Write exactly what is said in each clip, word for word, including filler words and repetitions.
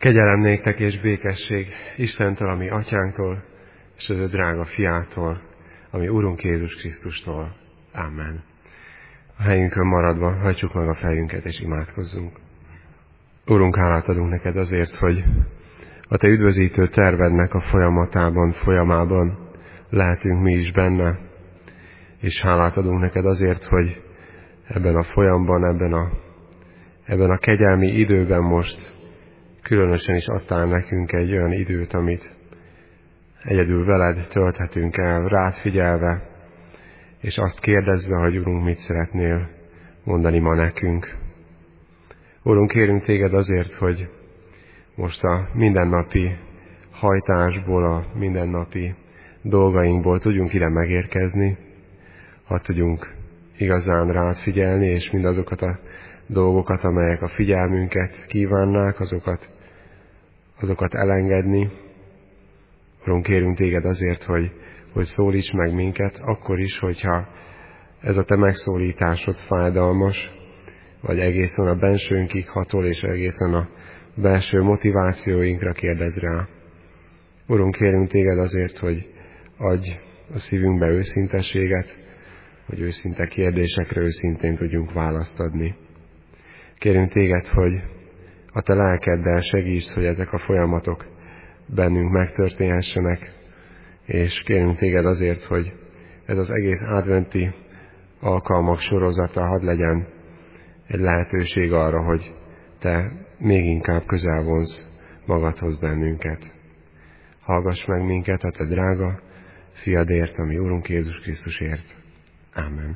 Kegyelem néktek és békesség Istentől, ami atyánktól, és az ő drága fiától, ami Urunk Jézus Krisztustól. Amen. A helyünkön maradva hajtsuk meg a fejünket és imádkozzunk. Urunk, hálát adunk neked azért, hogy a te üdvözítő tervednek a folyamatában, folyamában lehetünk mi is benne, és hálát adunk neked azért, hogy ebben a folyamban, ebben a, ebben a kegyelmi időben most különösen is adtál nekünk egy olyan időt, amit egyedül veled tölthetünk el, rád figyelve, és azt kérdezve, hogy Urunk, mit szeretnél mondani ma nekünk. Urunk, kérünk téged azért, hogy most a mindennapi hajtásból, a mindennapi dolgainkból tudjunk ide megérkezni, ha tudjunk igazán rád figyelni, és mindazokat a dolgokat, amelyek a figyelmünket kívánnák, azokat, azokat elengedni. Urunk, kérünk téged azért, hogy, hogy szólíts meg minket, akkor is, hogyha ez a te megszólításod fájdalmas, vagy egészen a bensőnkig hatol, és egészen a belső motivációinkra kérdez rá. Urunk, kérünk téged azért, hogy adj a szívünkbe őszintességet, hogy őszinte kérdésekre őszintén tudjunk választ adni. Kérünk téged, hogy a te lelkeddel segíts, hogy ezek a folyamatok bennünk megtörténhessenek, és kérünk téged azért, hogy ez az egész adventi alkalmak sorozata hadd legyen egy lehetőség arra, hogy te még inkább közel vonz magadhoz bennünket. Hallgass meg minket a te drága fiadért, ami Úrunk Jézus Krisztusért. Amen.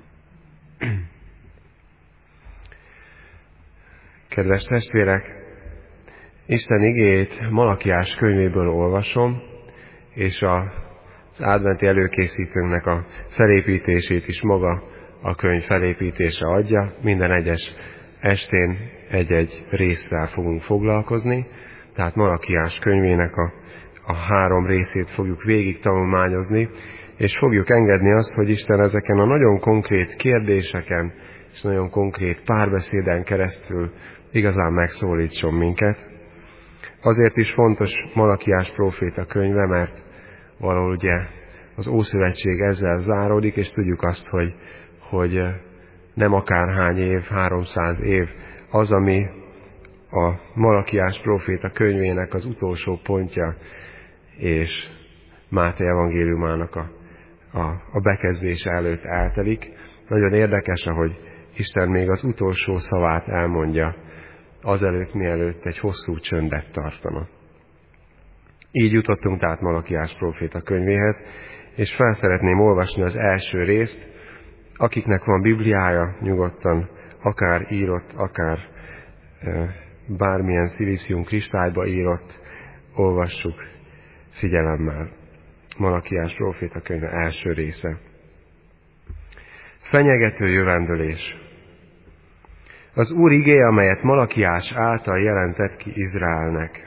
Kedves testvérek, Isten igéjét Malakiás könyvéből olvasom, és az adventi előkészítőnknek a felépítését is maga a könyv felépítése adja. Minden egyes estén egy-egy résszel fogunk foglalkozni, tehát Malakiás könyvének a, a három részét fogjuk végig tanulmányozni, és fogjuk engedni azt, hogy Isten ezeken a nagyon konkrét kérdéseken és nagyon konkrét párbeszéden keresztül igazán megszólítson minket. Azért is fontos Malakiás próféta könyve, mert valahol ugye az Ószövetség ezzel záródik, és tudjuk azt, hogy, hogy nem akárhány év, háromszáz év az, ami a Malakiás próféta könyvének az utolsó pontja, és Máté evangéliumának a, a, a bekezdése előtt eltelik. Nagyon érdekes, ahogy Isten még az utolsó szavát elmondja, azelőtt, mielőtt egy hosszú csöndet tartana. Így jutottunk tehát Malakiás próféta könyvéhez, és fel szeretném olvasni az első részt. Akiknek van Bibliája, nyugodtan, akár írott, akár e, bármilyen szilícium kristályba írott, olvassuk figyelemmel. Malakiás próféta könyve első része. Fenyegető jövendőlés. Az Úr igéje, amelyet Malakiás által jelentett ki Izraelnek.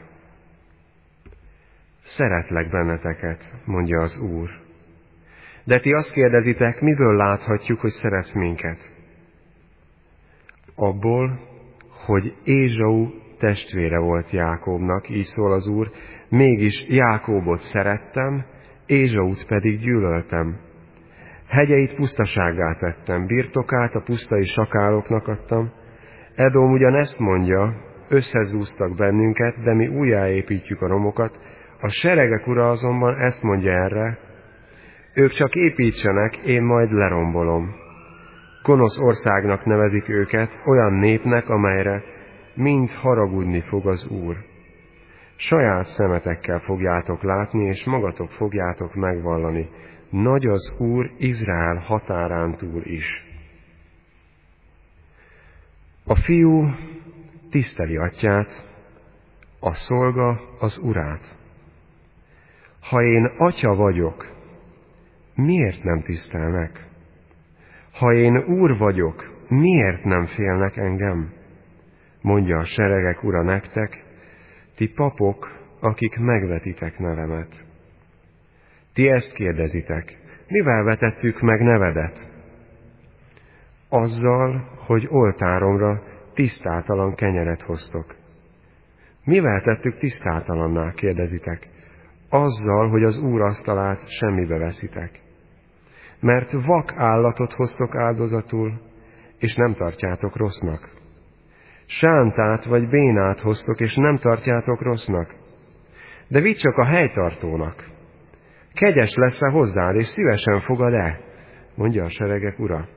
Szeretlek benneteket, mondja az Úr. De ti azt kérdezitek, miből láthatjuk, hogy szeretsz minket? Abból, hogy Ézsau testvére volt Jákóbnak, így szól az Úr, mégis Jákóbot szerettem, Ézsaut pedig gyűlöltem. Hegyeit pusztasággá tettem, birtokát a pusztai sakáloknak adtam. Edom ugyanezt mondja, összezúztak bennünket, de mi újjáépítjük a romokat. A seregek ura azonban ezt mondja erre, ők csak építsenek, én majd lerombolom. Gonosz országnak nevezik őket, olyan népnek, amelyre mind haragudni fog az Úr. Saját szemetekkel fogjátok látni, és magatok fogjátok megvallani. Nagy az Úr Izrael határán túl is. A fiú tiszteli atyát, a szolga az urát. Ha én atya vagyok, miért nem tisztelnek? Ha én úr vagyok, miért nem félnek engem? Mondja a seregek ura nektek, ti papok, akik megvetitek nevemet. Ti ezt kérdezitek, mivel vetettük meg nevedet? Azzal, hogy oltáromra tisztátalan kenyeret hoztok. Mivel tettük tisztátalanná, kérdezitek? Azzal, hogy az Úr asztalát semmibe veszitek. Mert vak állatot hoztok áldozatul, és nem tartjátok rossznak. Sántát vagy bénát hoztok, és nem tartjátok rossznak. De vidd csak a helytartónak. Kegyes lesz-e hozzád, és szívesen fogad-e? Mondja a seregek Ura.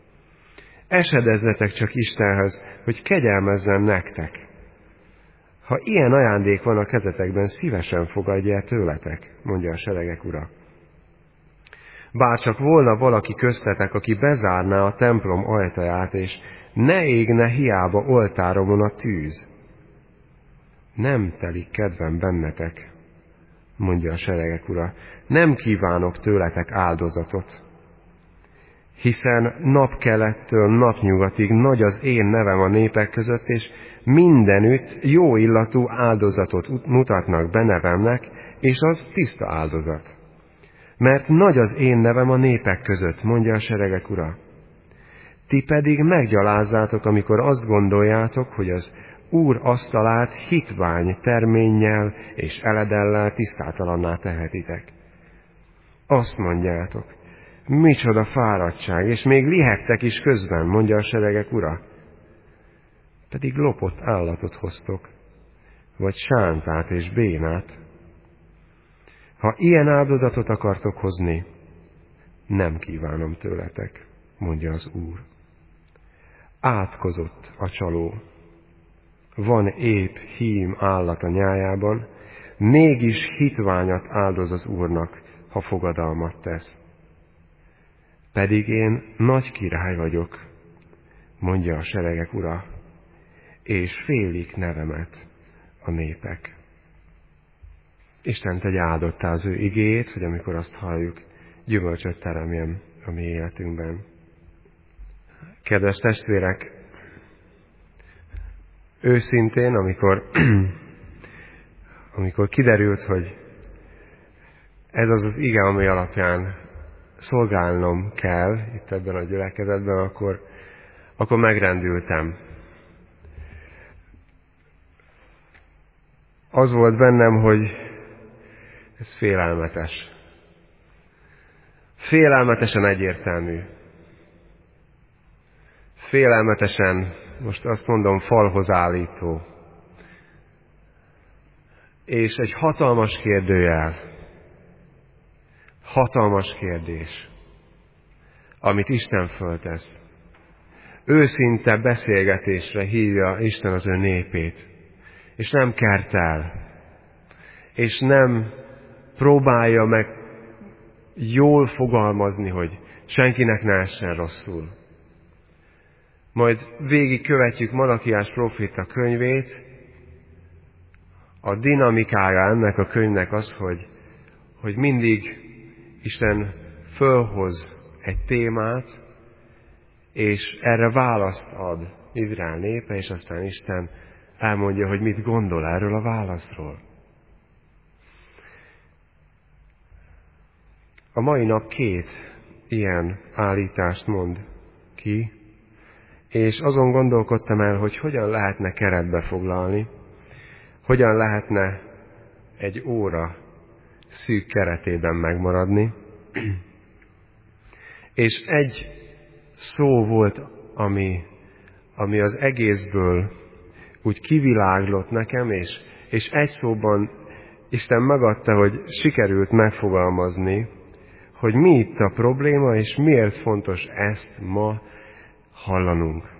Esedezzetek csak Istenhez, hogy kegyelmezzen nektek. Ha ilyen ajándék van a kezetekben, szívesen fogadja tőletek, mondja a seregek Ura. Bárcsak volna valaki köztetek, aki bezárná a templom ajtaját, és ne égne hiába oltáromon a tűz. Nem telik kedvem bennetek, mondja a seregek Ura. Nem kívánok tőletek áldozatot, hiszen napkelettől napnyugatig nagy az én nevem a népek között, és mindenütt jó illatú áldozatot mutatnak be nevemnek, és az tiszta áldozat. Mert nagy az én nevem a népek között, mondja a seregek Ura. Ti pedig meggyalázzátok, amikor azt gondoljátok, hogy az Úr asztalát hitvány terménnyel és eledellel tisztátalanná tehetitek. Azt mondjátok, micsoda fáradtság, és még lihegtek is közben, mondja a seregek Ura. Pedig lopott állatot hoztok, vagy sántát és bénát. Ha ilyen áldozatot akartok hozni, nem kívánom tőletek, mondja az Úr. Átkozott a csaló. Van épp hím állat a nyájában, mégis hitványat áldoz az Úrnak, ha fogadalmat tesz. Pedig én nagy király vagyok, mondja a seregek Ura, és félik nevemet a népek. Isten tegye áldottá az ő igéjét, hogy amikor azt halljuk, gyümölcsöt teremjen a mi életünkben. Kedves testvérek, őszintén, amikor, amikor kiderült, hogy ez az az ige, ami alapján szolgálnom kell itt ebben a gyülekezetben, akkor, akkor megrendültem. Az volt bennem, hogy ez félelmetes. Félelmetesen egyértelmű. Félelmetesen, most azt mondom, falhoz állító. És egy hatalmas kérdőjel. Hatalmas kérdés, amit Isten föltesz. Őszinte beszélgetésre hívja Isten az ő népét. És nem kertel. És nem próbálja meg jól fogalmazni, hogy senkinek ne essen rosszul. Majd végig követjük Malakiás próféta könyvét. A dinamikája ennek a könyvnek az, hogy, hogy mindig Isten fölhoz egy témát, és erre választ ad Izrael népe, és aztán Isten elmondja, hogy mit gondol erről a válaszról. A mai nap két ilyen állítást mond ki, és azon gondolkodtam el, hogy hogyan lehetne keretbe foglalni, hogyan lehetne egy óra szűk keretében megmaradni. És egy szó volt, ami, ami az egészből úgy kiviláglott nekem, és, és egy szóban Isten megadta, hogy sikerült megfogalmazni, hogy mi itt a probléma, és miért fontos ezt ma hallanunk.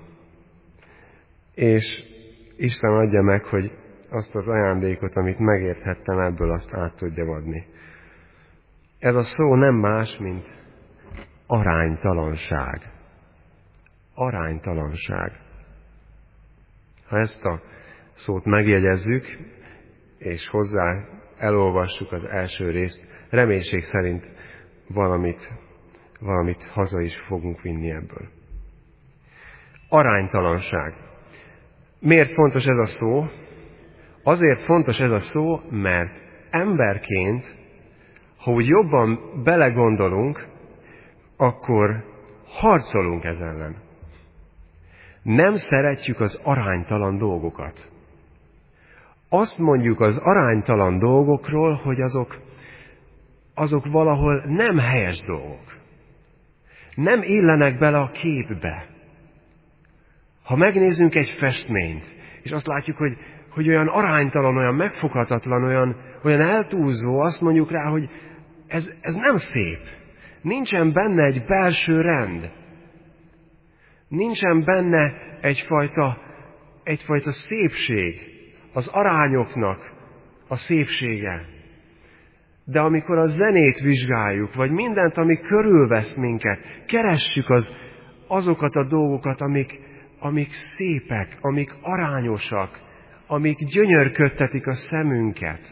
És Isten adja meg, hogy azt az ajándékot, amit megérthettem ebből, azt át tudja adni. Ez a szó nem más, mint aránytalanság. Aránytalanság. Ha ezt a szót megjegyezzük, és hozzá elolvassuk az első részt, reménység szerint valamit, valamit haza is fogunk vinni ebből. Aránytalanság. Miért fontos ez a szó? Azért fontos ez a szó, mert emberként, ha úgy jobban belegondolunk, akkor harcolunk ez ellen. Nem szeretjük az aránytalan dolgokat. azt mondjuk az aránytalan dolgokról, hogy azok, azok valahol nem helyes dolgok. Nem illenek bele a képbe. Ha megnézzünk egy festményt, és azt látjuk, hogy, hogy olyan aránytalan, olyan megfoghatatlan, olyan, olyan eltúlzó, azt mondjuk rá, hogy ez, ez nem szép. Nincsen benne egy belső rend. Nincsen benne egyfajta, egyfajta szépség, az arányoknak a szépsége. De amikor a zenét vizsgáljuk, vagy mindent, ami körülvesz minket, keressük az, azokat a dolgokat, amik, amik szépek, amik arányosak, amik gyönyörködtetik a szemünket.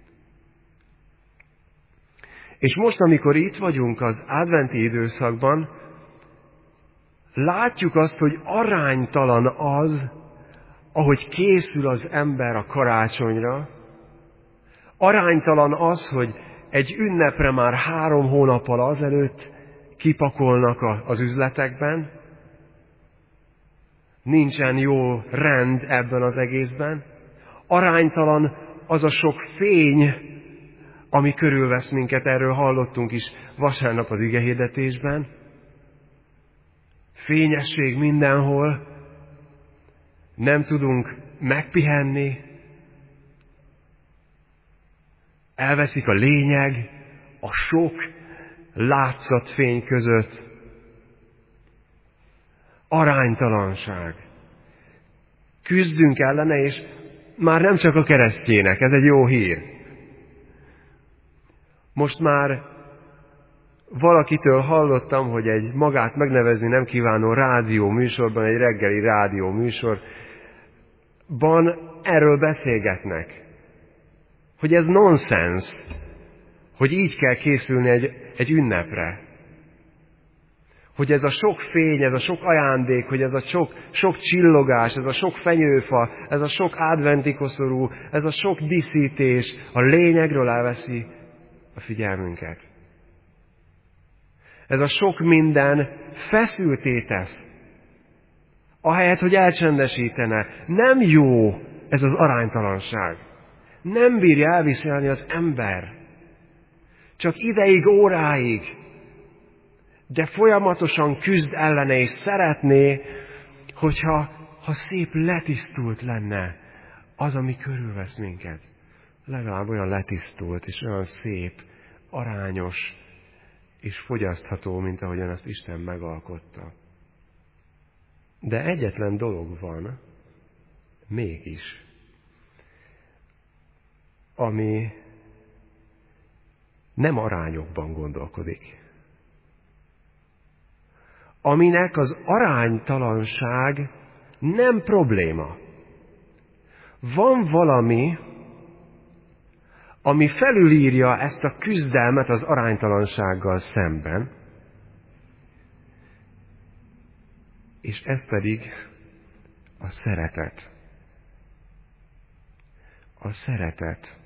És most, amikor itt vagyunk az adventi időszakban, látjuk azt, hogy aránytalan az, ahogy készül az ember a karácsonyra. Aránytalan az, hogy egy ünnepre már három hónappal azelőtt kipakolnak az üzletekben. Nincsen jó rend ebben az egészben. Aránytalan az a sok fény, ami körülvesz minket, erről hallottunk is vasárnap az igehirdetésben. Fényesség mindenhol, nem tudunk megpihenni, elveszik a lényeg a sok látszatfény között. Aránytalanság. Küzdünk ellene, és már nem csak a keresztjének, ez egy jó hír. Most már valakitől hallottam, hogy egy magát megnevezni nem kívánó rádió műsorban, egy reggeli rádió műsorban erről beszélgetnek. Hogy ez nonsens, hogy így kell készülni egy, egy ünnepre. Hogy ez a sok fény, ez a sok ajándék, hogy ez a sok, sok csillogás, ez a sok fenyőfa, ez a sok adventi koszorú, ez a sok díszítés a lényegről elveszi a figyelmünket. Ez a sok minden feszültté tesz. Ahelyett, hogy elcsendesítene. Nem jó ez az aránytalanság. Nem bírja elviselni az ember. Csak ideig, óráig. De folyamatosan küzd ellene, és szeretné, hogyha ha szép letisztult lenne az, ami körülvesz minket. Legalább olyan letisztult, és olyan szép, arányos, és fogyasztható, mint ahogyan azt Isten megalkotta. De egyetlen dolog van, mégis, ami nem arányokban gondolkodik. Aminek az aránytalanság nem probléma. Van valami, ami felülírja ezt a küzdelmet az aránytalansággal szemben, és ez pedig a szeretet. A szeretet.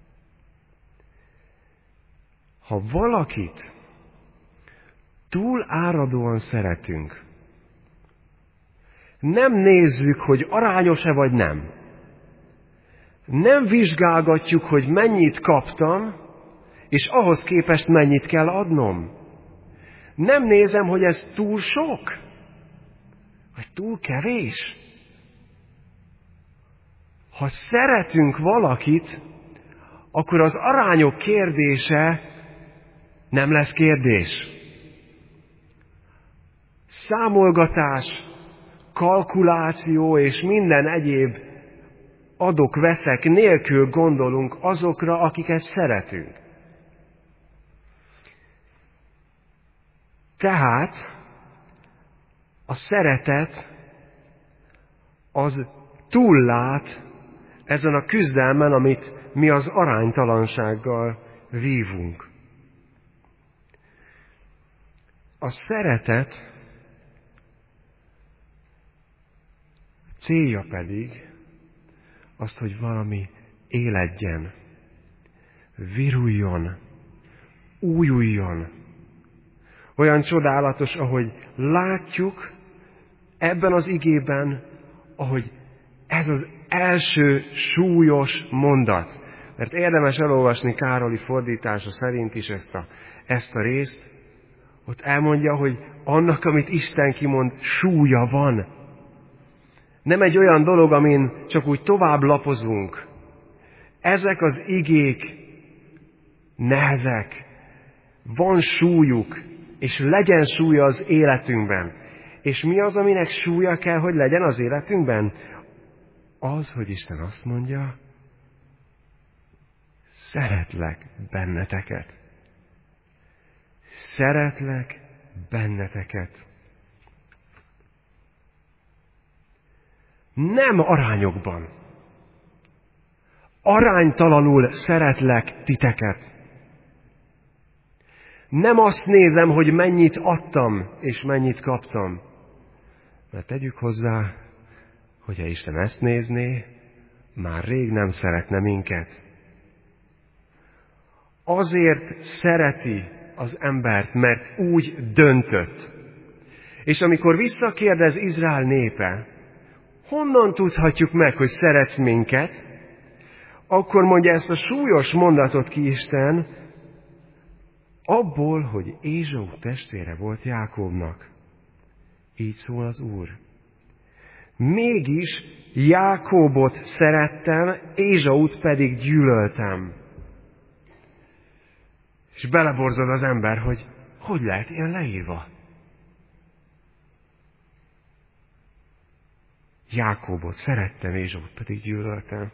Ha valakit túl áradóan szeretünk, nem nézzük, hogy arányos-e vagy nem. Nem vizsgálgatjuk, hogy mennyit kaptam, és ahhoz képest mennyit kell adnom. Nem nézem, hogy ez túl sok, vagy túl kevés. Ha szeretünk valakit, akkor az arányok kérdése nem lesz kérdés. Számolgatás, kalkuláció és minden egyéb adok-veszek nélkül gondolunk azokra, akiket szeretünk. Tehát a szeretet az túllát ezen a küzdelmen, amit mi az aránytalansággal vívunk. A szeretet célja pedig azt, hogy valami éledjen, viruljon, újuljon. Olyan csodálatos, ahogy látjuk ebben az igében, ahogy ez az első súlyos mondat. Mert érdemes elolvasni Károli fordítása szerint is ezt a, ezt a részt. Ott elmondja, hogy annak, amit Isten kimond, súlya van. Nem egy olyan dolog, amin csak úgy tovább lapozunk. Ezek az igék nehezek. Van súlyuk, és legyen súlya az életünkben. És mi az, aminek súlya kell, hogy legyen az életünkben? Az, hogy Isten azt mondja, szeretlek benneteket. Szeretlek benneteket. Nem arányokban. Aránytalanul szeretlek titeket. Nem azt nézem, hogy mennyit adtam, és mennyit kaptam. Mert tegyük hozzá, hogyha Isten ezt nézné, már rég nem szeretne minket. Azért szereti az embert, mert úgy döntött. És amikor visszakérdez Izrael népe, honnan tudhatjuk meg, hogy szeretsz minket, akkor mondja ezt a súlyos mondatot ki Isten, abból, hogy Ézsau testvére volt Jákóbnak. Így szól az Úr. Mégis Jákóbot szerettem, Ézsaut pedig gyűlöltem. És beleborzol az ember, hogy hogy lehet ilyen leírva. Jákóbot szerettem, Ézsaut pedig gyűlöltem.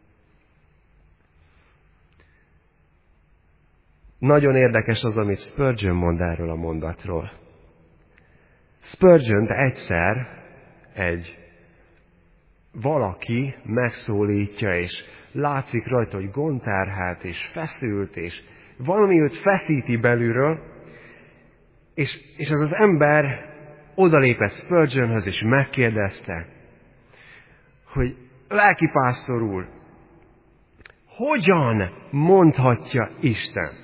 Nagyon érdekes az, amit Spurgeon mond erről a mondatról. Spurgeon egyszer egy valaki megszólítja, és látszik rajta, hogy gondterhelt, és feszült, és valami őt feszíti belülről, és, és az az ember odalépett Spurgeonhöz, és megkérdezte, hogy lelkipásztor úr, hogyan mondhatja Isten,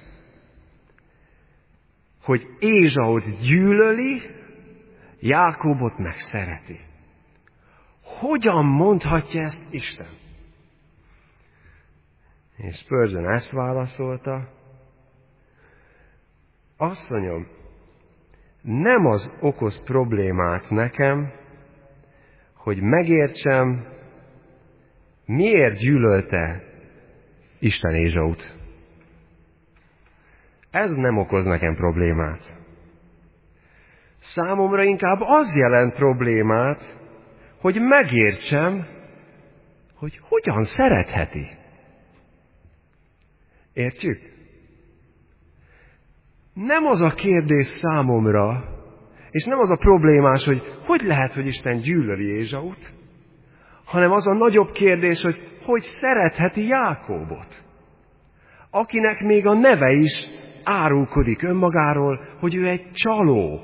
hogy Ézsaut gyűlöli, Jákóbot meg szereti? Hogyan mondhatja ezt Isten? És Spurgeon ezt válaszolta, azt mondjam, nem az okoz problémát nekem, hogy megértsem, miért gyűlölte Isten Ézsaut. Ez nem okoz nekem problémát. Számomra inkább az jelent problémát, hogy megértsem, hogy hogyan szeretheti. Értjük? Nem az a kérdés számomra, és nem az a problémás, hogy hogy lehet, hogy Isten gyűlöli Ézsaut, hanem az a nagyobb kérdés, hogy hogy szeretheti Jákóbot, akinek még a neve is árulkodik önmagáról, hogy ő egy csaló.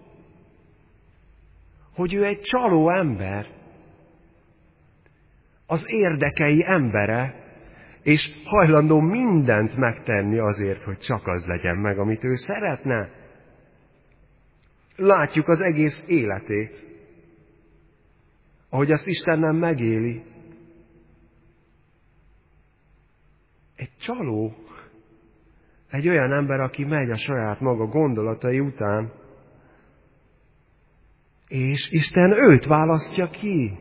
Hogy ő egy csaló ember, az érdekei embere, és hajlandó mindent megtenni azért, hogy csak az legyen meg, amit ő szeretne. Látjuk az egész életét, ahogy azt Isten nem megéli. Egy csaló, egy olyan ember, aki megy a saját maga gondolatai után, és Isten őt választja ki.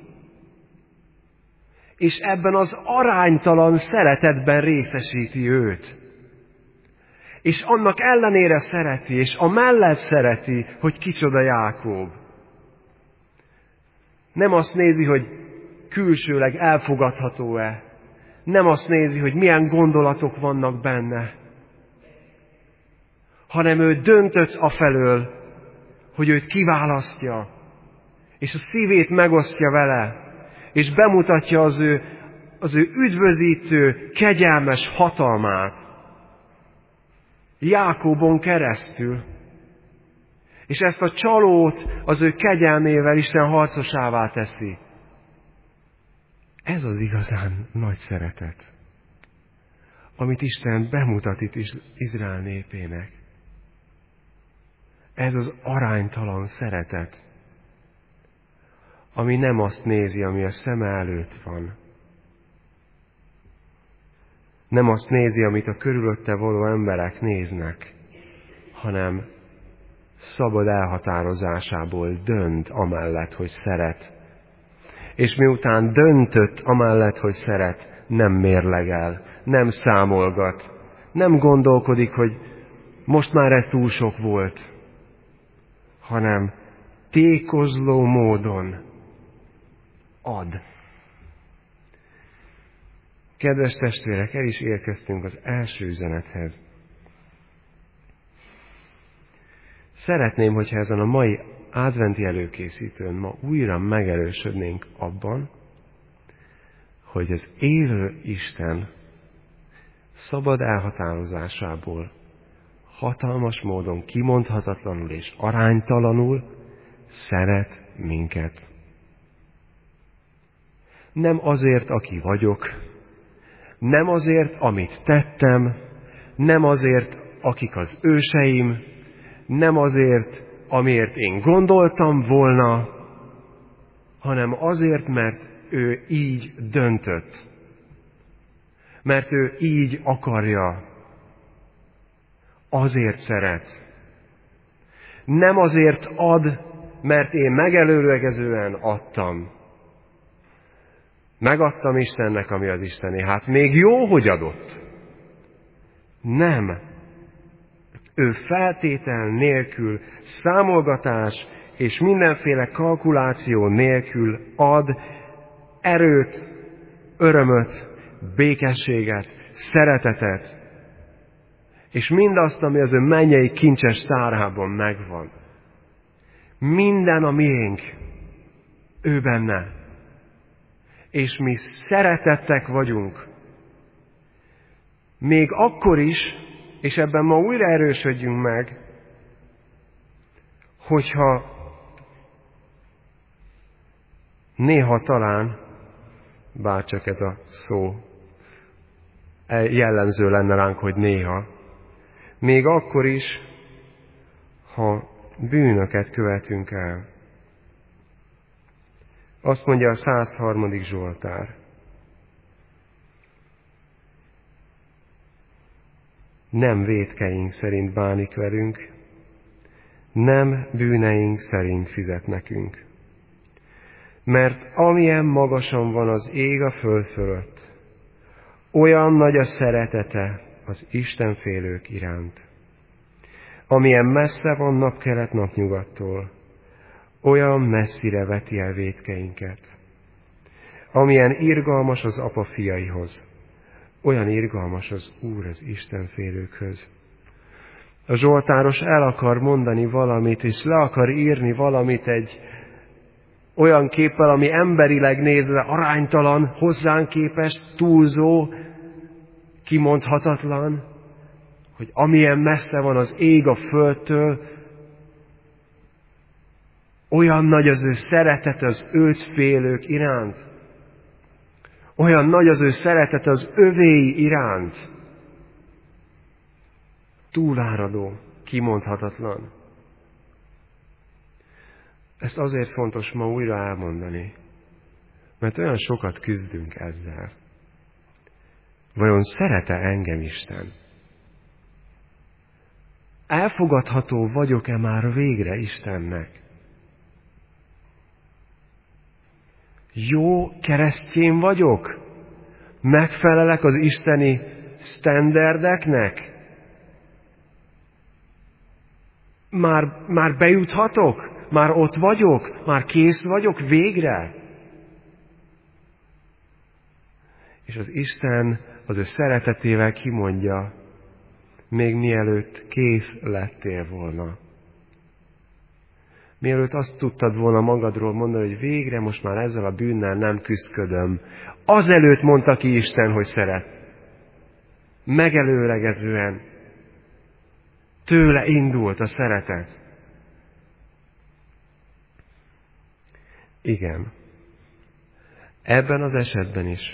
És ebben az aránytalan szeretetben részesíti őt. És annak ellenére szereti, és amellett szereti, hogy kicsoda Jákób. Nem azt nézi, hogy külsőleg elfogadható-e. Nem azt nézi, hogy milyen gondolatok vannak benne. Hanem ő döntött afelől, hogy őt kiválasztja, és a szívét megosztja vele, és bemutatja az ő, az ő üdvözítő, kegyelmes hatalmát Jákóbon keresztül. És ezt a csalót az ő kegyelmével Isten harcosává teszi. Ez az igazán nagy szeretet, amit Isten bemutat itt Izrael népének. Ez az aránytalan szeretet, ami nem azt nézi, ami a szeme előtt van, Nem azt nézi, amit a körülötte való emberek néznek, hanem szabad elhatározásából dönt amellett, hogy szeret. És miután döntött amellett, hogy szeret, nem mérlegel, nem számolgat, nem gondolkodik, hogy most már ez túl sok volt, hanem tékozló módon ad. Kedves testvérek, el is érkeztünk az első üzenethez. Szeretném, hogyha ezen a mai adventi előkészítőn ma újra megerősödnénk abban, hogy az élő Isten szabad elhatározásából hatalmas módon, kimondhatatlanul és aránytalanul szeret minket. Nem azért, aki vagyok, nem azért, amit tettem, nem azért, akik az őseim, nem azért, amiért én gondoltam volna, hanem azért, mert ő így döntött. Mert ő így akarja. Azért szeret. Nem azért ad, mert én megelőlegezően adtam. Megadtam Istennek, ami az Istené. Hát még jó, hogy adott. Nem. Ő feltétel nélkül, számolgatás és mindenféle kalkuláció nélkül ad erőt, örömöt, békességet, szeretetet, és mindazt, ami az ő mennyei kincses tárában megvan. Minden a miénk, ő benne. És mi szeretettek vagyunk. Még akkor is, és ebben ma újra erősödjünk meg, hogyha néha talán, bárcsak ez a szó jellemző lenne ránk, hogy néha, még akkor is, ha bűnöket követünk el. Azt mondja a száz harmadik Zsoltár. Nem vétkeink szerint bánik velünk, nem bűneink szerint fizet nekünk. Mert amilyen magasan van az ég a föld fölött, olyan nagy a szeretete az istenfélők iránt. Amilyen messze van napkelet napnyugattól, olyan messzire veti el vétkeinket. Amilyen irgalmas az apa fiaihoz, olyan irgalmas az Úr az istenfélőkhöz. A zsoltáros el akar mondani valamit, és le akar írni valamit egy olyan képpel, ami emberileg nézve aránytalan, hozzánk képest, túlzó, kimondhatatlan, hogy amilyen messze van az ég a földtől, olyan nagy az ő szeretet az őt félők iránt. Olyan nagy az ő szeretet az övéi iránt. Túláradó, kimondhatatlan. Ezt azért fontos ma újra elmondani, mert olyan sokat küzdünk ezzel. Vajon szeret-e engem Isten? Elfogadható vagyok-e már végre Istennek? Jó keresztjén vagyok? Megfelelek az isteni sztenderdeknek? Már, már bejuthatok? Már ott vagyok? Már kész vagyok végre? És az Isten az ő szeretetével kimondja, még mielőtt kész lettél volna. Mielőtt azt tudtad volna magadról mondani, hogy végre most már ezzel a bűnnel nem küszködöm. Azelőtt mondta ki Isten, hogy szeret. Megelőlegezően. Tőle indult a szeretet. Igen. Ebben az esetben is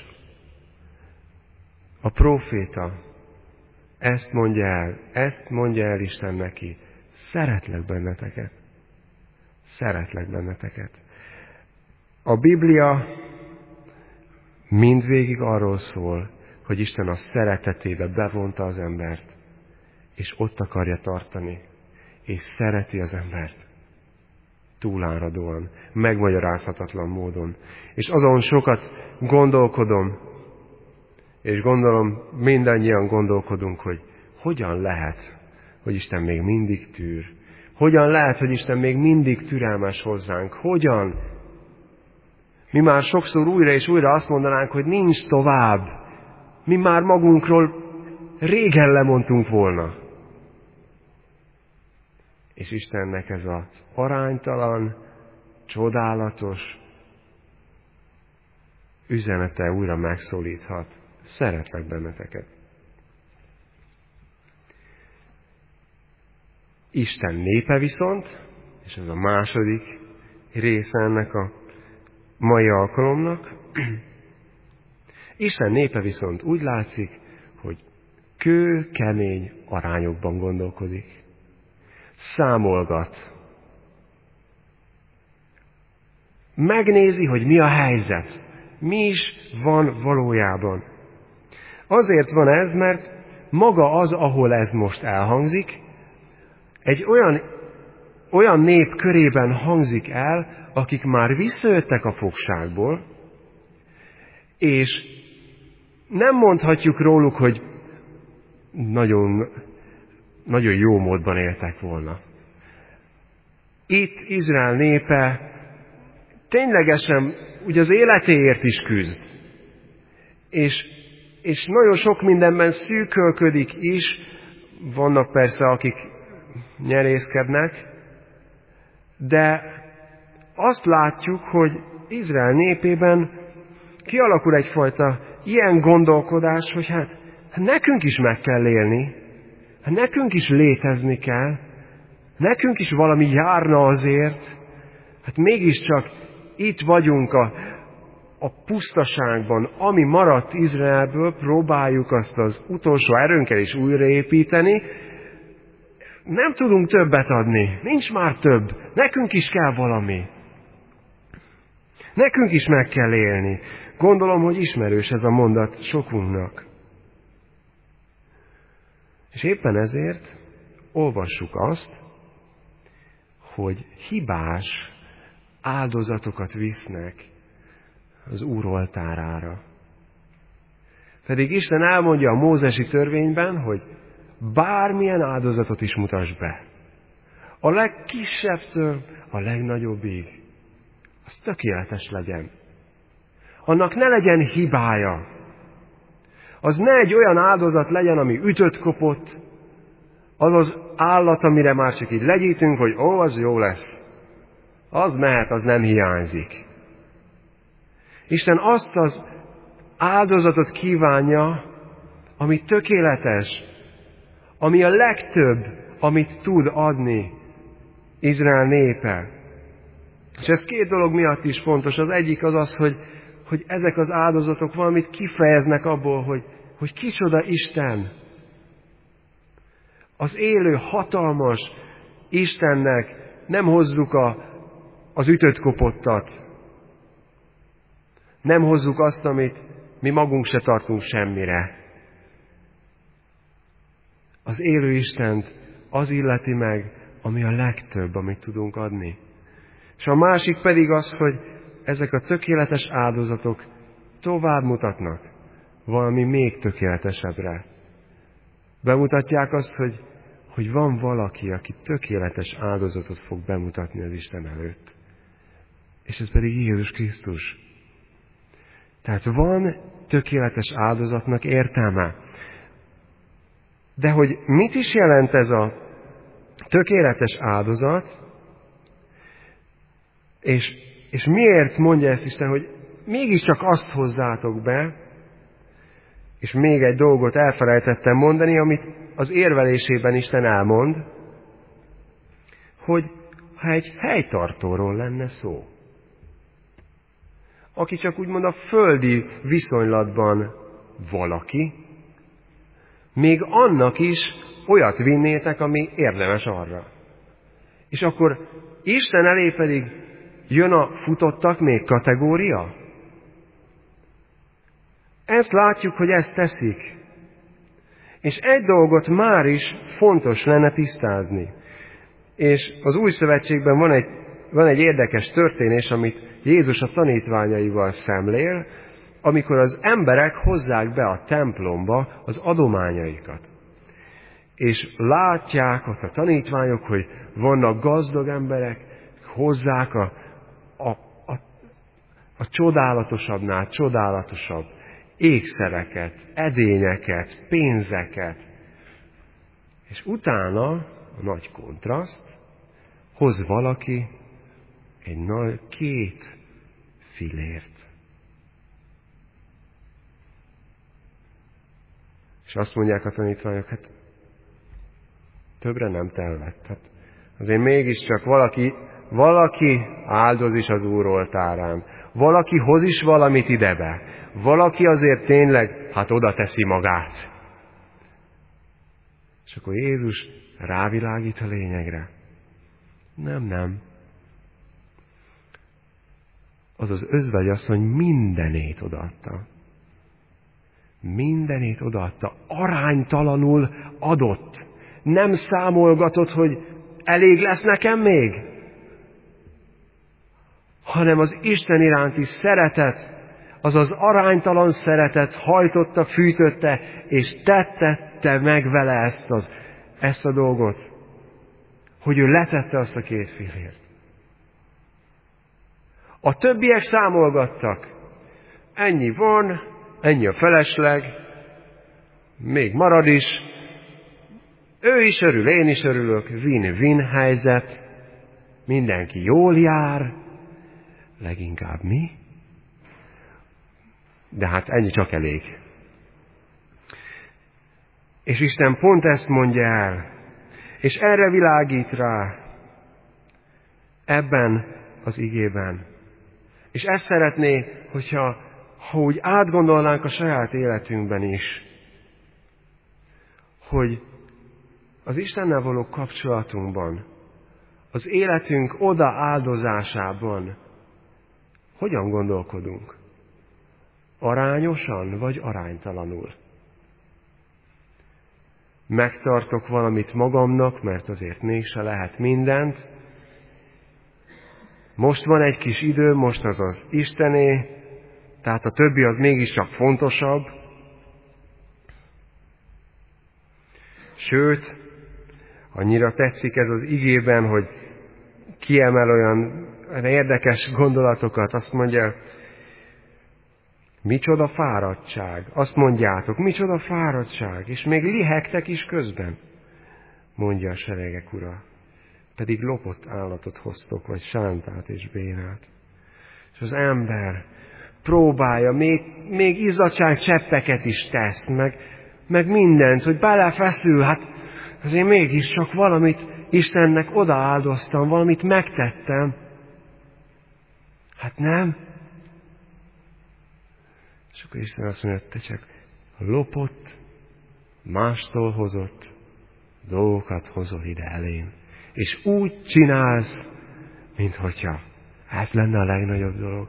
a próféta ezt mondja el, ezt mondja el Isten neki. Szeretlek benneteket. Szeretlek benneteket. A Biblia mindvégig arról szól, hogy Isten a szeretetébe bevonta az embert, és ott akarja tartani, és szereti az embert. Túláradóan, megmagyarázhatatlan módon. És azon sokat gondolkodom, és gondolom mindannyian gondolkodunk, hogy hogyan lehet, hogy Isten még mindig tűr. Hogyan lehet, hogy Isten még mindig türelmes hozzánk. Hogyan? Mi már sokszor újra és újra azt mondanánk, hogy nincs tovább. Mi már magunkról régen lemondtunk volna. És Istennek ez az aránytalan, csodálatos üzenete újra megszólíthat. Szeretlek benneteket. Isten népe viszont, és ez a második része ennek a mai alkalomnak, Isten népe viszont úgy látszik, hogy kőkemény arányokban gondolkodik. Számolgat. Megnézi, hogy mi a helyzet. Mi is van valójában. Azért van ez, mert maga az, ahol ez most elhangzik, egy olyan, olyan nép körében hangzik el, akik már visszajöttek a fogságból, és nem mondhatjuk róluk, hogy nagyon, nagyon jó módban éltek volna. Itt Izrael népe ténylegesen ugye az életéért is küzd. És, és nagyon sok mindenben szűkölködik is, vannak persze, akik nyerészkednek, de azt látjuk, hogy Izrael népében kialakul egyfajta ilyen gondolkodás, hogy hát, hát nekünk is meg kell élni, hát nekünk is létezni kell, nekünk is valami járna azért, hát mégiscsak itt vagyunk a, a pusztaságban, ami maradt Izraelből, próbáljuk azt az utolsó erőnkkel is újraépíteni, nem tudunk többet adni, nincs már több, nekünk is kell valami. Nekünk is meg kell élni. Gondolom, hogy ismerős ez a mondat sokunknak. És éppen ezért olvassuk azt, hogy hibás áldozatokat visznek az Úr oltárára. Pedig Isten elmondja a mózesi törvényben, hogy bármilyen áldozatot is mutass be. A legkisebbtől a legnagyobbig. Az tökéletes legyen. Annak ne legyen hibája. Az ne egy olyan áldozat legyen, ami ütött kopott, az az állat, amire már csak így legyítünk, hogy ó, az jó lesz. Az mehet, az nem hiányzik. Isten azt az áldozatot kívánja, ami tökéletes, ami a legtöbb, amit tud adni Izrael népe. És ez két dolog miatt is fontos. Az egyik az az, hogy, hogy ezek az áldozatok valamit kifejeznek abból, hogy, hogy kicsoda Isten. Az élő, hatalmas Istennek nem hozzuk a, az ütött kopottat. Nem hozzuk azt, amit mi magunk se tartunk semmire. Az élő Istent az illeti meg, ami a legtöbb, amit tudunk adni. És a másik pedig az, hogy ezek a tökéletes áldozatok tovább mutatnak valami még tökéletesebbre. Bemutatják azt, hogy, hogy van valaki, aki tökéletes áldozatot fog bemutatni az Isten előtt. És ez pedig Jézus Krisztus. Tehát van tökéletes áldozatnak értelme. De hogy mit is jelent ez a tökéletes áldozat, és, és miért mondja ezt Isten, hogy mégiscsak azt hozzátok be, és még egy dolgot elfelejtettem mondani, amit az érvelésében Isten elmond, hogy ha egy helytartóról lenne szó, aki csak úgymond a földi viszonylatban valaki, még annak is olyat vinnétek, ami érdemes arra. És akkor Isten elé pedig jön a futottak még kategória? Ezt látjuk, hogy ezt teszik. És egy dolgot már is fontos lenne tisztázni. És az Új Szövetségben van egy, van egy érdekes történés, amit Jézus a tanítványaival szemlél, amikor az emberek hozzák be a templomba az adományaikat. És látják ott a tanítványok, hogy vannak gazdag emberek, hozzák a, a, a, a csodálatosabbnál csodálatosabb ékszereket, edényeket, pénzeket. És utána, a nagy kontraszt, hoz valaki egy nagy két fillért. És azt mondják a tanítványok, hát többre nem tellett. Hát azért mégiscsak valaki, valaki áldoz is az Úr oltárán. Valaki hoz is valamit idebe. Valaki azért tényleg, hát oda teszi magát. És akkor Jézus rávilágít a lényegre. Nem, nem. Az az özvegyasszony mindenét odaadta. Mindenét odaadta. Aránytalanul adott. Nem számolgatott, hogy elég lesz nekem még, hanem az Isten iránti szeretet, az az aránytalan szeretet hajtotta, fűtötte, és tettette meg vele ezt, az, ezt a dolgot, hogy ő letette azt a két fillért. A többiek számolgattak. Ennyi van, ennyi a felesleg, még marad is, ő is örül, én is örülök, win-win helyzet, mindenki jól jár, leginkább mi, de hát ennyi csak elég. És Isten pont ezt mondja el, és erre világít rá ebben az igében. És ezt szeretné, hogyha ha úgy átgondolnánk a saját életünkben is, hogy az Istennel való kapcsolatunkban, az életünk odaáldozásában hogyan gondolkodunk? Arányosan vagy aránytalanul? Megtartok valamit magamnak, mert azért mégse lehet mindent. Most van egy kis idő, most az az Istené, tehát a többi az mégiscsak fontosabb. Sőt, annyira tetszik ez az igében, hogy kiemel olyan érdekes gondolatokat, azt mondja, micsoda fáradtság, azt mondjátok, micsoda fáradtság, és még lihegtek is közben, mondja a seregek ura, pedig lopott állatot hoztok, vagy sántát és bénát. És az ember próbálja, még, még izzadság cseppeket is tesz, meg, meg mindent, hogy belefeszül, hát azért mégiscsak valamit Istennek odaáldoztam, valamit megtettem. Hát nem. És akkor Isten azt mondja, te csak lopott, mástól hozott dolgokat hozol ide elém. És úgy csinálsz, minthogyha ez lenne a legnagyobb dolog.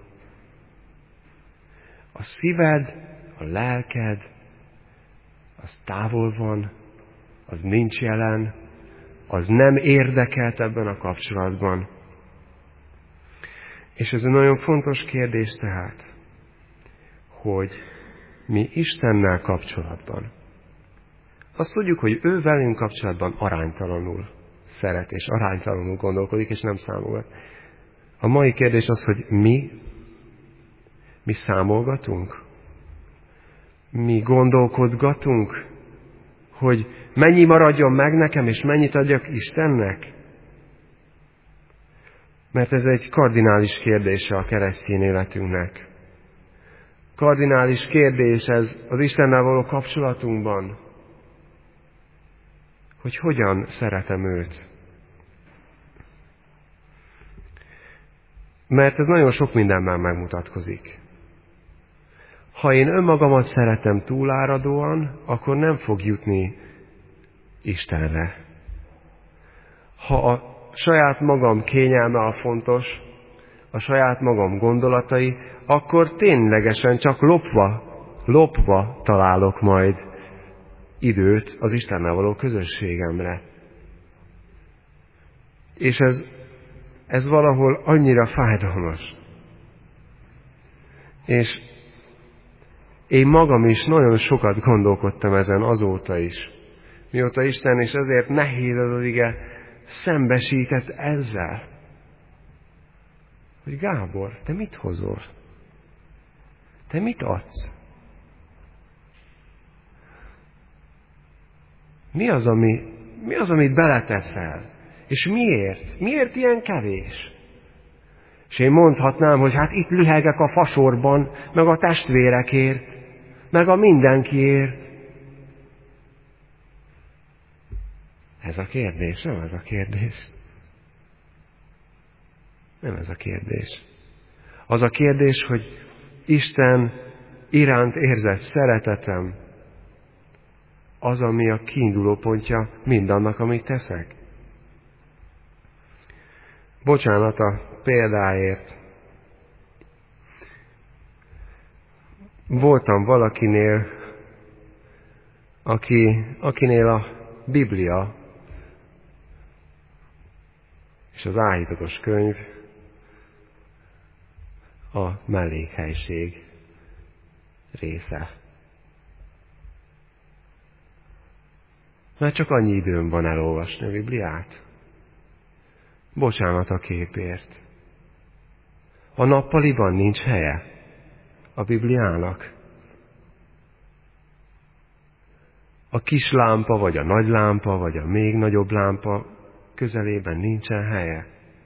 A szíved, a lelked, az távol van, az nincs jelen, az nem érdekelt ebben a kapcsolatban. És ez egy nagyon fontos kérdés tehát, hogy mi Istennel kapcsolatban. Azt tudjuk, hogy ő velünk kapcsolatban aránytalanul szeret, és aránytalanul gondolkodik, és nem számolgat. A mai kérdés az, hogy mi, mi számolgatunk? Mi gondolkodgatunk, hogy mennyi maradjon meg nekem, és mennyit adjak Istennek? Mert ez egy kardinális kérdése a keresztény életünknek. Kardinális kérdés ez az Istennel való kapcsolatunkban, hogy hogyan szeretem őt. Mert ez nagyon sok mindenben megmutatkozik. Ha én önmagamat szeretem túláradóan, akkor nem fog jutni Istenre. Ha a saját magam kényelme a fontos, a saját magam gondolatai, akkor ténylegesen csak lopva, lopva találok majd időt az Istennel való közösségemre. És ez, ez valahol annyira fájdalmas. És én magam is nagyon sokat gondolkodtam ezen azóta is. Mióta Isten, és ezért nehéz az ige, szembesített ezzel. Hogy Gábor, te mit hozol? Te mit adsz? Mi az, ami, mi az, amit beleteszel? És miért? Miért ilyen kevés? És én mondhatnám, hogy hát itt lihegek a fasorban, meg a testvérekért, meg a mindenkiért. Ez a kérdés, nem ez a kérdés. Nem ez a kérdés. Az a kérdés, hogy Isten iránt érzett szeretetem, az, ami a kiinduló pontja mindannak, amit teszek. Bocsánat a példáért. Voltam valakinél, aki, akinél a Biblia és az áhítatos könyv a mellékhelység része. Mert csak annyi időm van elolvasni a Bibliát. Bocsánat a képért. A nappaliban nincs helye a Bibliának. A kis lámpa, vagy a nagy lámpa, vagy a még nagyobb lámpa közelében nincsen helye.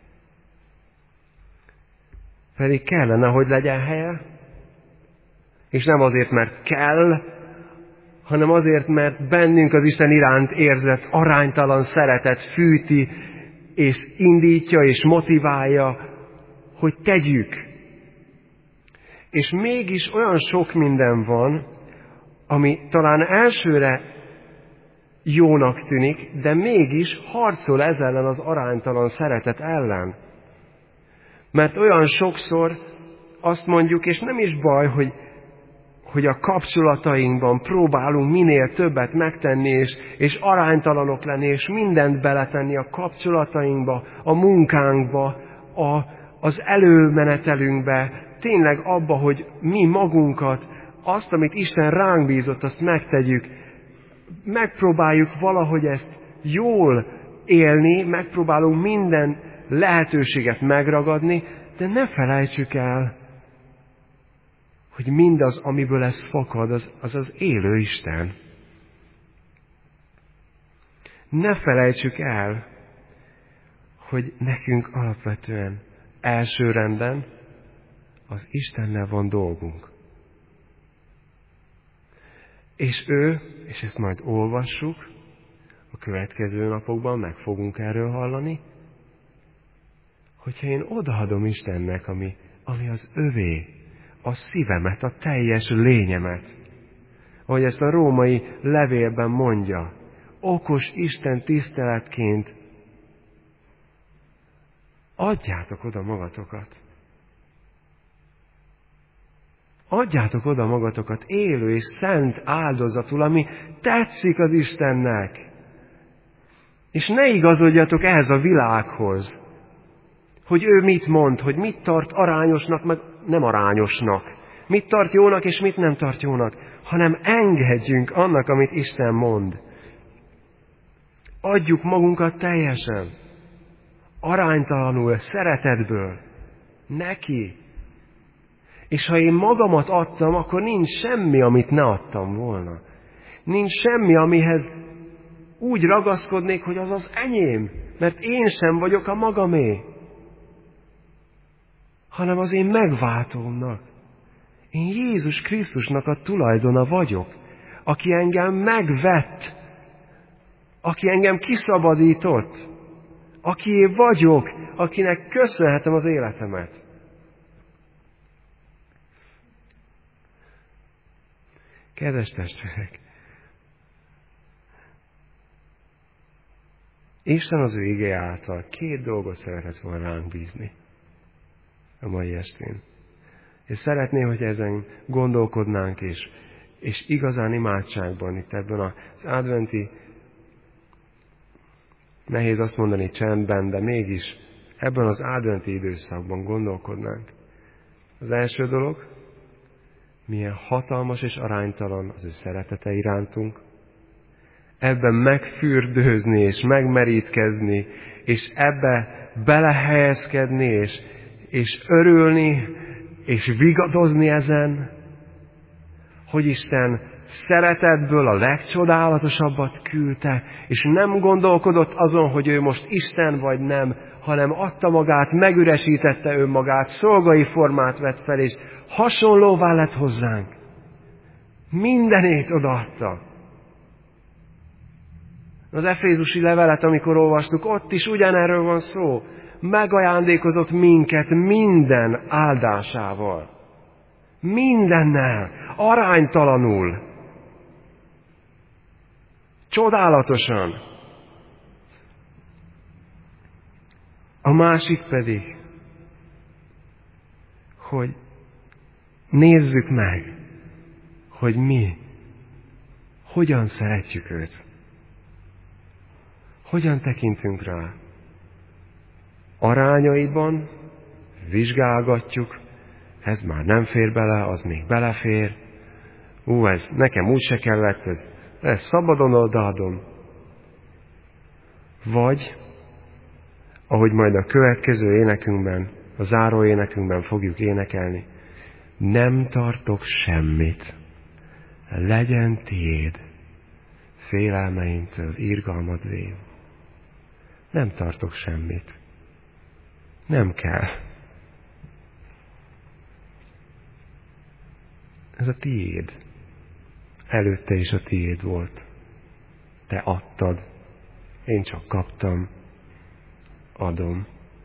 Pedig kellene, hogy legyen helye, és nem azért, mert kell, hanem azért, mert bennünk az Isten iránt érzett aránytalan szeretet fűti, és indítja, és motiválja, hogy tegyük. És mégis olyan sok minden van, ami talán elsőre jónak tűnik, de mégis harcol ez ellen az aránytalan szeretet ellen. Mert olyan sokszor azt mondjuk, és nem is baj, hogy, hogy a kapcsolatainkban próbálunk minél többet megtenni, és, és aránytalanok lenni, és mindent beletenni a kapcsolatainkba, a munkánkba, a, az előmenetelünkbe, tényleg abba, hogy mi magunkat, azt, amit Isten ránk bízott, azt megtegyük. Megpróbáljuk valahogy ezt jól élni, megpróbálunk minden lehetőséget megragadni, de ne felejtsük el, hogy mindaz, amiből ez fakad, az az, az élő Isten. Ne felejtsük el, hogy nekünk alapvetően elsőrendben az Istennel van dolgunk. És ő, és ezt majd olvassuk, a következő napokban meg fogunk erről hallani, hogyha én odaadom Istennek, ami, ami az övé, a szívemet, a teljes lényemet, ahogy ezt a római levélben mondja, okos Isten tiszteletként adjátok oda magatokat. Adjátok oda magatokat élő és szent áldozatul, ami tetszik az Istennek. És ne igazodjatok ehhez a világhoz, hogy ő mit mond, hogy mit tart arányosnak, meg nem arányosnak. Mit tart jónak, és mit nem tart jónak, hanem engedjünk annak, amit Isten mond. Adjuk magunkat teljesen, aránytalanul, szeretetből, neki. És ha én magamat adtam, akkor nincs semmi, amit ne adtam volna. Nincs semmi, amihez úgy ragaszkodnék, hogy az az enyém, mert én sem vagyok a magamé, hanem az én megváltómnak. Én Jézus Krisztusnak a tulajdona vagyok, aki engem megvett, aki engem kiszabadított, akié vagyok, akinek köszönhetem az életemet. Kedves testvérek! Isten az ő igéje által két dolgot szeretett volna ránk bízni a mai estén. És szeretné, hogy ezen gondolkodnánk, és, és igazán imádságban, itt ebben az adventi, nehéz azt mondani csendben, de mégis ebben az adventi időszakban gondolkodnánk. Az első dolog, milyen hatalmas és aránytalan az ő szeretete irántunk. Ebben megfürdőzni és megmerítkezni, és ebbe belehelyezkedni, és, és örülni, és vigadozni ezen, hogy Isten szeretetből a legcsodálatosabbat küldte, és nem gondolkodott azon, hogy ő most Isten vagy nem, hanem adta magát, megüresítette önmagát, szolgai formát vett fel, és hasonlóvá lett hozzánk. Mindenét odaadta. Az efézusi levelet, amikor olvastuk, ott is ugyanerről van szó. Megajándékozott minket minden áldásával. Mindennel, aránytalanul, csodálatosan. A másik pedig, hogy nézzük meg, hogy mi, hogyan szeretjük őt. Hogyan tekintünk rá? Arányaiban vizsgálgatjuk, ez már nem fér bele, az még belefér. Ú, ez nekem úgy se kellett, ez, ez szabadon odaadom. Vagy, ahogy majd a következő énekünkben, a záró énekünkben fogjuk énekelni, nem tartok semmit, legyen tiéd, félelmeimtől irgalmad vév. Nem tartok semmit. Nem kell. Ez a tiéd. Előtte is a tiéd volt. Te adtad. Én csak kaptam. Adom.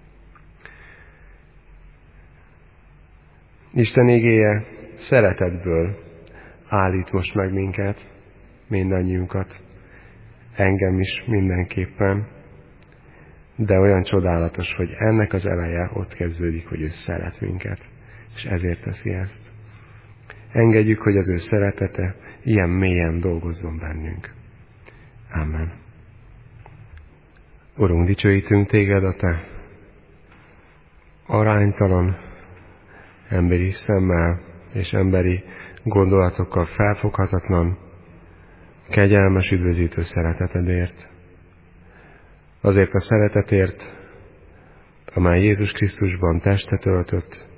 Isten igéje szeretetből állít most meg minket, mindannyiunkat, engem is mindenképpen, de olyan csodálatos, hogy ennek az eleje ott kezdődik, hogy ő szeret minket, és ezért teszi ezt. Engedjük, hogy az ő szeretete ilyen mélyen dolgozzon bennünk. Amen. Urunk, dicsőítünk téged a te aránytalan emberi szemmel és emberi gondolatokkal felfoghatatlan, kegyelmes, üdvözítő szeretetedért. Azért a szeretetért, amely Jézus Krisztusban testet öltött,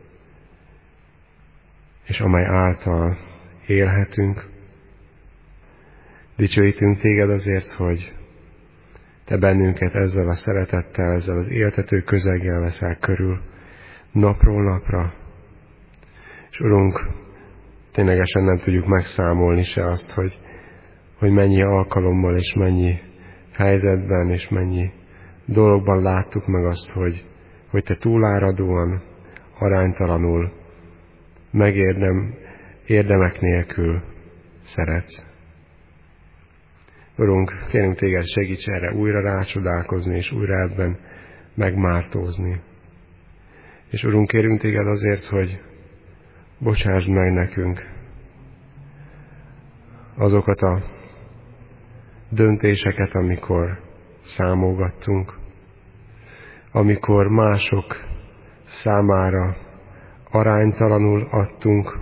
és amely által élhetünk. Dicsőítünk téged azért, hogy te bennünket ezzel a szeretettel, ezzel az éltető közeggel veszel körül, napról napra. És Urunk, ténylegesen nem tudjuk megszámolni se azt, hogy, hogy mennyi alkalommal és mennyi helyzetben és mennyi dologban láttuk meg azt, hogy, hogy te túláradóan, aránytalanul, megérdem, érdemek nélkül szeretsz. Urunk, kérünk téged, segíts erre újra rácsodálkozni, és újra ebben megmártózni. És Urunk, kérünk téged azért, hogy bocsásd meg nekünk azokat a döntéseket, amikor számolgattunk, amikor mások számára aránytalanul adtunk,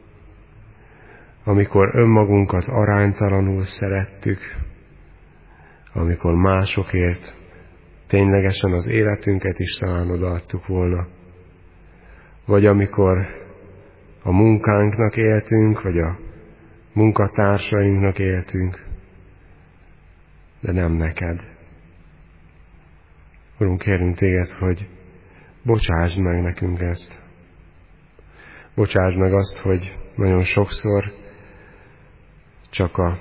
amikor önmagunkat aránytalanul szerettük, amikor másokért ténylegesen az életünket is talán odaadtuk volna, vagy amikor a munkánknak éltünk, vagy a munkatársainknak éltünk, de nem neked. Urunk, kérünk téged, hogy bocsásd meg nekünk ezt. Bocsásd meg azt, hogy nagyon sokszor csak a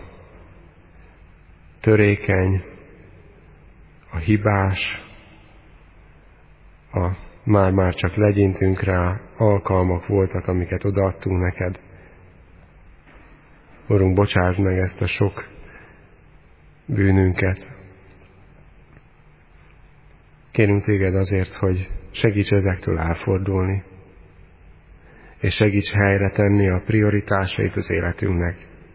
törékeny, a hibás, a már-már csak legyintünk rá alkalmak voltak, amiket odaadtunk neked. Urunk, bocsásd meg ezt a sok bűnünket. Kérünk téged azért, hogy segíts ezektől elfordulni, és segíts helyre tenni a prioritásait az életünknek.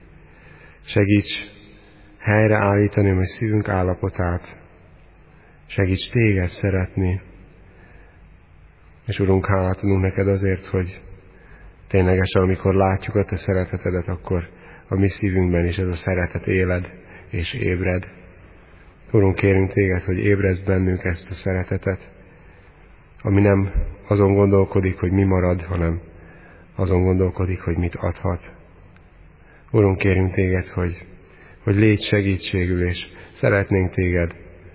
Segíts helyreállítani a mi szívünk állapotát. Segíts téged szeretni. És Urunk, hálát adunk neked azért, hogy ténylegesen, amikor látjuk a te szeretetedet, akkor a mi szívünkben is ez a szeretet éled és ébred. Urunk, kérünk téged, hogy ébrezd bennünk ezt a szeretetet, ami nem azon gondolkodik, hogy mi marad, hanem azon gondolkodik, hogy mit adhat. Urunk, kérünk téged, hogy, hogy légy segítségül, és szeretnénk téged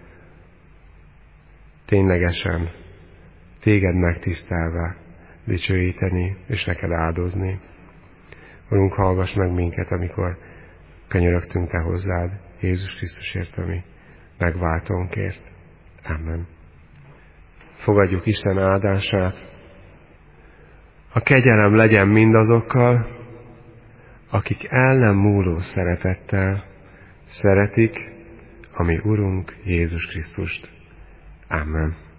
ténylegesen, téged megtisztelve dicsőíteni, és neked áldozni. Urunk, hallgass meg minket, amikor könyörögtünk te hozzád, Jézus Krisztusért, ami megváltónkért. Amen. Fogadjuk Isten áldását. A kegyelem legyen mindazokkal, akik el nem múló szeretettel szeretik a mi Urunk Jézus Krisztust. Amen.